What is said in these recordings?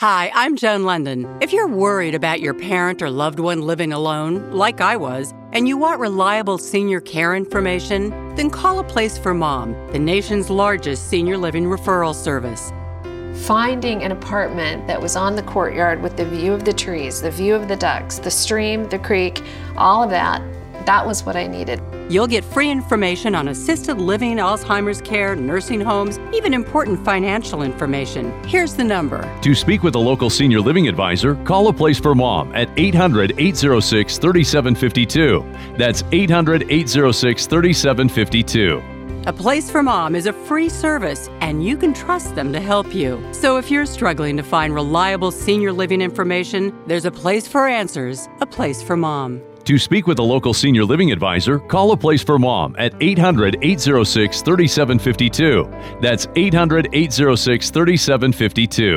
Hi, I'm Joan London. If you're worried about your parent or loved one living alone, like I was, and you want reliable senior care information, then call A Place for Mom, the nation's largest senior living referral service. Finding an apartment that was on the courtyard with the view of the trees, the view of the ducks, the stream, the creek, all of that was what I needed. You'll get free information on assisted living, Alzheimer's care, nursing homes, even important financial information. Here's the number. To speak with a local senior living advisor, call A Place for Mom at 800-806-3752. That's 800-806-3752. A Place for Mom is a free service, and you can trust them to help you. So if you're struggling to find reliable senior living information, there's a place for answers, A Place for Mom. To speak with a local senior living advisor, call A Place for Mom at 800-806-3752. That's 800-806-3752.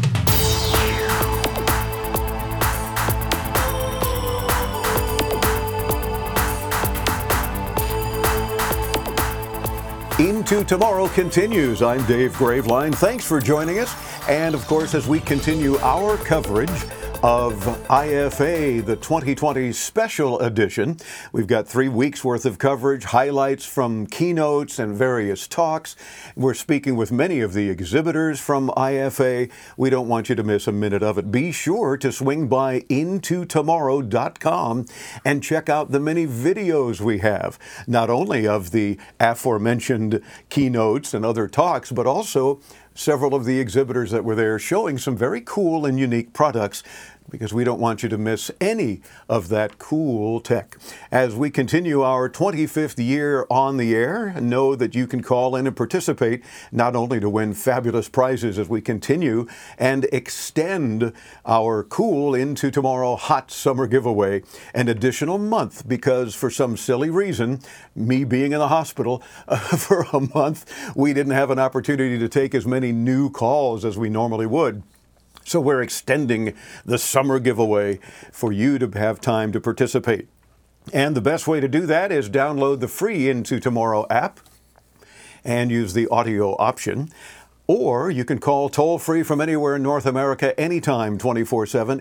Into Tomorrow continues. I'm Dave Graveline. Thanks for joining us. And of course, as we continue our coverage of IFA, the 2020 special edition, we've got 3 weeks worth of coverage, highlights from keynotes and various talks. We're speaking with many of the exhibitors from IFA. We don't want you to miss a minute of it. Be sure to swing by intotomorrow.com and check out the many videos we have, not only of the aforementioned keynotes and other talks, but also several of the exhibitors that were there showing some very cool and unique products, because we don't want you to miss any of that cool tech. As we continue our 25th year on the air, know that you can call in and participate, not only to win fabulous prizes as we continue and extend our Cool Into Tomorrow Hot Summer Giveaway an additional month, because for some silly reason, me being in the hospital for a month, we didn't have an opportunity to take as many new calls as we normally would. So we're extending the summer giveaway for you to have time to participate. And the best way to do that is download the free Into Tomorrow app and use the audio option. Or you can call toll-free from anywhere in North America anytime, 24/7,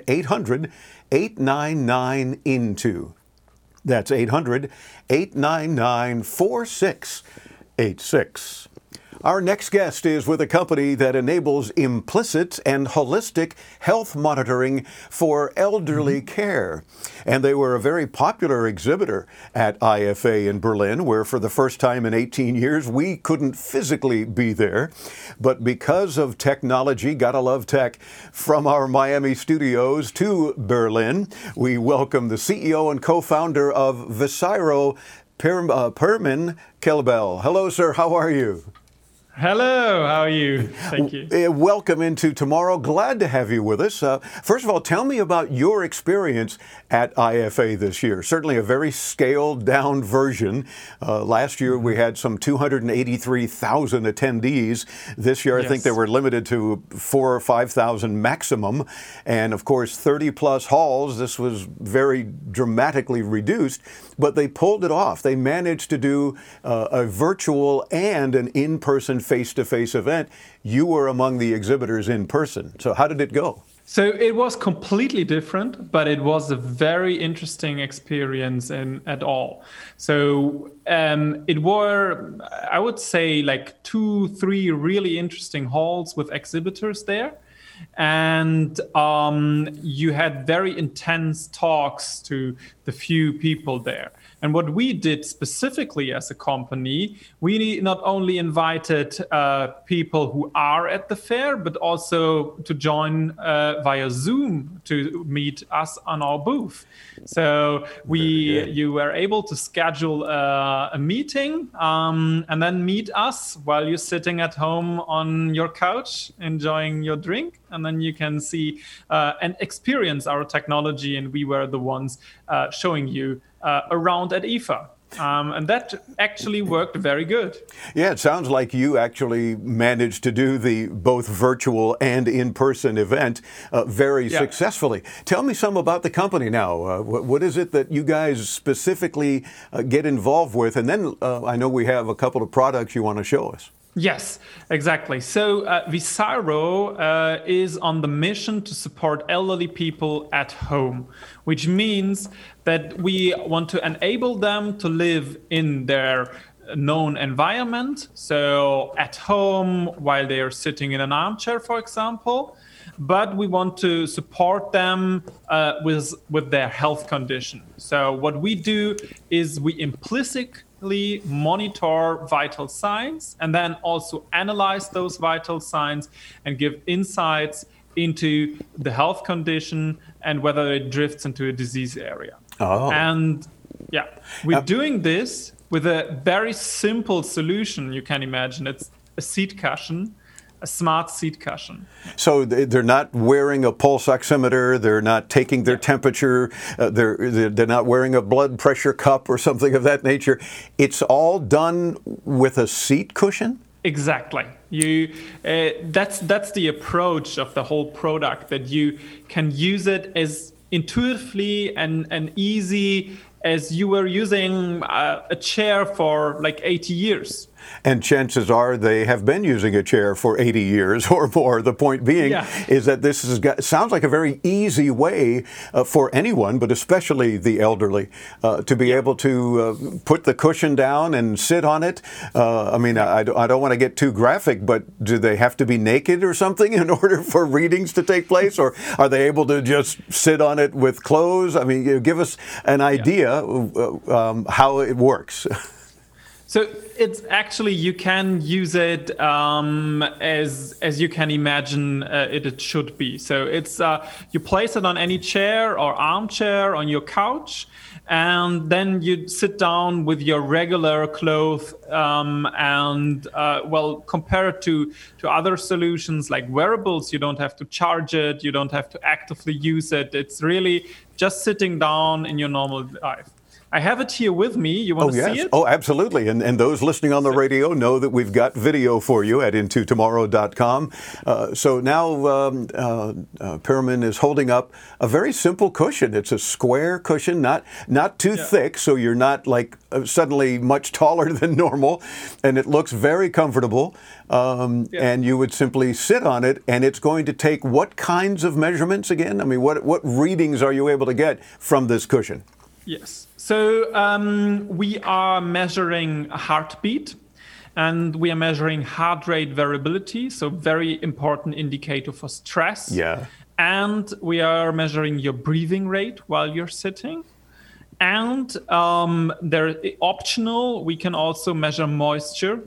800-899-INTO. That's 800-899-4686. Our next guest is with a company that enables implicit and holistic health monitoring for elderly care. And they were a very popular exhibitor at IFA in Berlin, where for the first time in 18 years, we couldn't physically be there. But because of technology, gotta love tech, from our Miami studios to Berlin, we welcome the CEO and co-founder of Vesiro, Pirmin Kelbel. Hello, sir. How are you? Hello, how are you? Thank you. Welcome Into Tomorrow. Glad to have you with us. First of all, tell me about your experience at IFA this year. Certainly a very scaled down version. Last year we had some 283,000 attendees. This year I think they were limited to 4,000 or 5,000 maximum. And of course 30 plus halls. This was very dramatically reduced, but they pulled it off. They managed to do a virtual and an in-person face-to-face event. You were among the exhibitors in person. So how did it go? So it was completely different, but it was a very interesting experience at all. So it were, I would say, like 2-3 really interesting halls with exhibitors there. And you had very intense talks to the few people there. And what we did specifically as a company, we not only invited people who are at the fair, but also to join via Zoom to meet us on our booth. So you were able to schedule a meeting and then meet us while you're sitting at home on your couch enjoying your drink. And then you can see and experience our technology. And we were the ones showing you around at IFA. And that actually worked very good. Yeah, it sounds like you actually managed to do the both virtual and in-person event very successfully. Tell me some about the company now. What is it that you guys specifically get involved with? And then I know we have a couple of products you want to show us. Yes, exactly. So Visiro is on the mission to support elderly people at home, which means that we want to enable them to live in their known environment. So at home, while they are sitting in an armchair, for example, but we want to support them with their health condition. So what we do is we implicitly monitor vital signs and then also analyze those vital signs and give insights into the health condition and whether it drifts into a disease area. Oh. And yeah, we're doing this with a very simple solution you can imagine. It's a seat cushion, a smart seat cushion. So they're not wearing a pulse oximeter, they're not taking their temperature, they're not wearing a blood pressure cup or something of that nature. It's all done with a seat cushion? Exactly. That's the approach of the whole product, that you can use it as intuitively and easy as you were using a chair for like 80 years. And chances are they have been using a chair for 80 years or more. The point being is that this sounds like a very easy way for anyone, but especially the elderly, to be able to put the cushion down and sit on it. I mean, I don't want to get too graphic, but do they have to be naked or something in order for readings to take place? Or are they able to just sit on it with clothes? I mean, give us an idea how it works. So it's actually, you can use it as you can imagine it should be. So it's you place it on any chair or armchair on your couch, and then you sit down with your regular clothes and compare it to other solutions like wearables. You don't have to charge it, you don't have to actively use it. It's really just sitting down in your normal life. I have it here with me. You want to see it? Oh, absolutely. And those listening on the radio know that we've got video for you at intotomorrow.com. So now Pyramin is holding up a very simple cushion. It's a square cushion, not too thick, so you're not like suddenly much taller than normal. And it looks very comfortable. And you would simply sit on it, and it's going to take what kinds of measurements again? I mean, what readings are you able to get from this cushion? Yes. So we are measuring a heartbeat, and we are measuring heart rate variability, so very important indicator for stress. Yeah. And we are measuring your breathing rate while you're sitting. And they're optional. We can also measure moisture.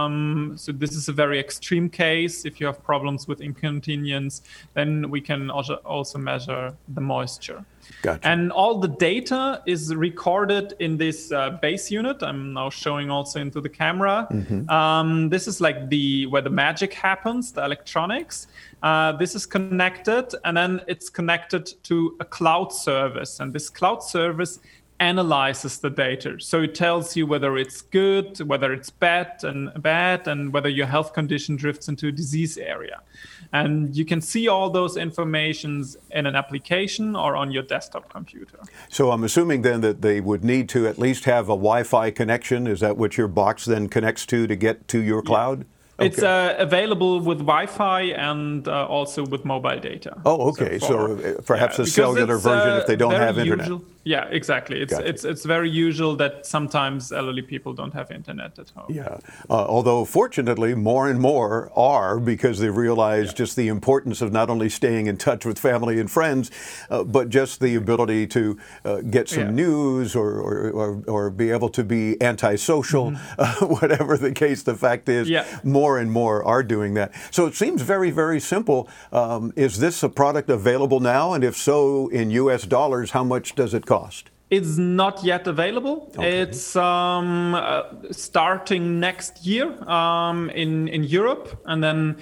So this is a very extreme case. If you have problems with incontinence, then we can also measure the moisture. Gotcha. And all the data is recorded in this base unit. I'm now showing also into the camera. Mm-hmm. This is like where the magic happens, the electronics. This is connected, and then it's connected to a cloud service. And this cloud service analyzes the data. So it tells you whether it's good, whether it's bad, and whether your health condition drifts into a disease area. And you can see all those informations in an application or on your desktop computer. So I'm assuming then that they would need to at least have a Wi-Fi connection. Is that what your box then connects to get to your cloud? Okay. It's available with Wi-Fi and also with mobile data. Oh, okay. So perhaps a cellular version if they don't have internet. Yeah, exactly. It's very usual that sometimes elderly people don't have internet at home. Yeah. Although fortunately more and more are, because they realize just the importance of not only staying in touch with family and friends, but just the ability to get some news or be able to be antisocial, whatever the case. The fact is, more and more are doing that. So it seems very, very simple. Is this a product available now? And if so, in US dollars, how much does it cost? It's not yet available. Okay. It's starting next year in Europe, and then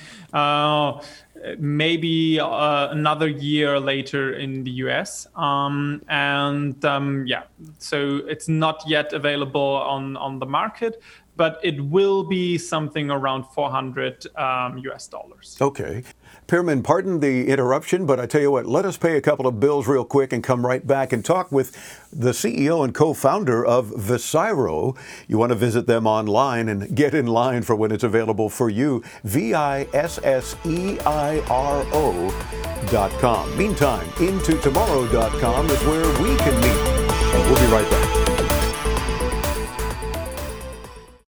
maybe another year later in the US. So it's not yet available on the market. but it will be something around $400 US. Okay. Pearman, pardon the interruption, but I tell you what, let us pay a couple of bills real quick and come right back and talk with the CEO and co-founder of Visiro. You want to visit them online and get in line for when it's available for you. VISSEIRO.com. Meantime, intotomorrow.com is where we can meet. And we'll be right back.